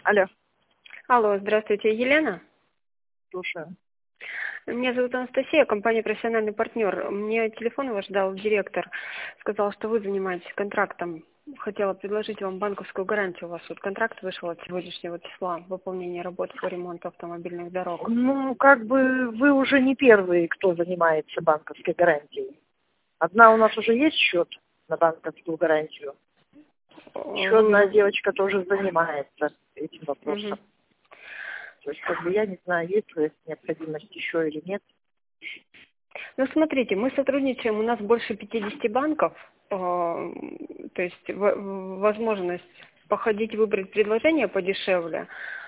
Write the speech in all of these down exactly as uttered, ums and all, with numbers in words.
Алло, Алло, здравствуйте, Елена. слушаю. Меня зовут Анастасия, компания «Профессиональный партнер». Мне телефон ваш дал директор, сказал, что вы занимаетесь контрактом. Хотела предложить вам банковскую гарантию. У вас вот контракт вышел от сегодняшнего числа, выполнение работ по ремонту автомобильных дорог. Ну, как бы вы уже не первый, кто занимается банковской гарантией. Одна у нас уже есть счет на банковскую гарантию. Еще одна Вы... девочка тоже занимается этим Мгм. вопросом. То есть, как бы я не знаю, есть ли необходимость еще или нет. Ну, смотрите, мы сотрудничаем, у нас больше пятидесяти банков, э, то есть в- возможность походить, выбрать предложение подешевле,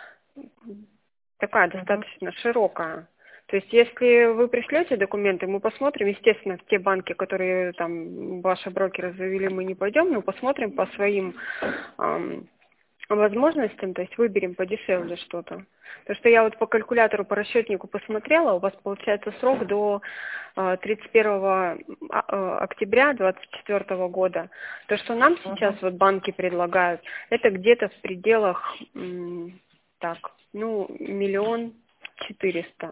такая Мгм. достаточно широкая. То есть, если вы пришлете документы, мы посмотрим, естественно, в те банки, которые там ваши брокеры завели, мы не пойдем, но посмотрим по своим ам, возможностям, то есть выберем подешевле что-то. Потому что я вот по калькулятору, по расчетнику посмотрела, у вас получается срок до а, тридцать первого а, а, октября двадцать четвёртого года. То, что нам сейчас Мгм. вот банки предлагают, это где-то в пределах, м, так, ну, миллион четыреста.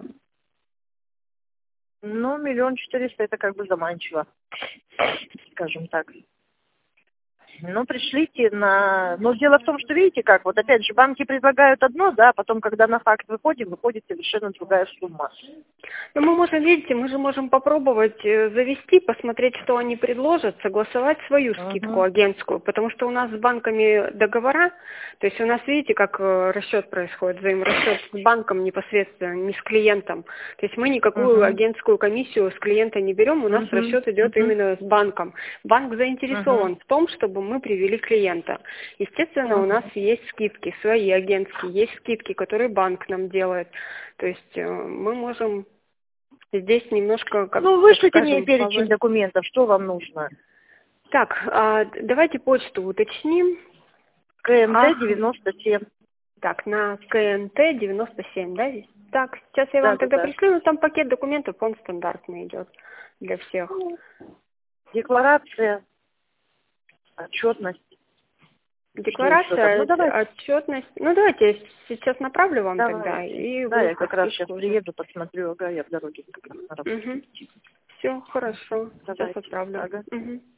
Ну, миллион четыреста это как бы заманчиво, скажем так. Ну, пришлите на... Но дело в том, что видите как, вот опять же, банки предлагают одно, да, потом, когда на факт выходим, выходит совершенно другая сумма. Но мы можем, видите, мы же можем попробовать э, завести, посмотреть, что они предложат, согласовать свою скидку Угу. агентскую, потому что у нас с банками договора, то есть у нас, видите, как э, расчет происходит, взаиморасчет с банком непосредственно, не с клиентом. То есть мы никакую Угу. агентскую комиссию с клиента не берем, у нас Угу. расчет идет Угу. именно с банком. Банк Угу. заинтересован в том, чтобы мы привели клиента. Естественно, у нас Угу. есть скидки, свои агентские, есть скидки, которые банк нам делает. То есть э, мы можем здесь немножко, как, Ну, так вышлите мне скажем, перечень повы- документов, что вам нужно. Так, а, давайте почту уточним. КМТ Ах, девяносто семь. так, на КНТ девяносто семь, да, здесь? Так, сейчас я Да, вам да, тогда да. пришлю, ну там пакет документов, он стандартный идет для всех. Ну, декларация, отчетность. Что еще там? Ну, Декларация, давайте. отчетность. Ну, давайте я сейчас направлю вам тогда, Давайте. и Да, вы я по как раз сейчас списку уже. приеду, посмотрю. Ага, я в дороге как раз на работу. Угу. Все, хорошо, сейчас Давайте. отправлю. Ага. Угу.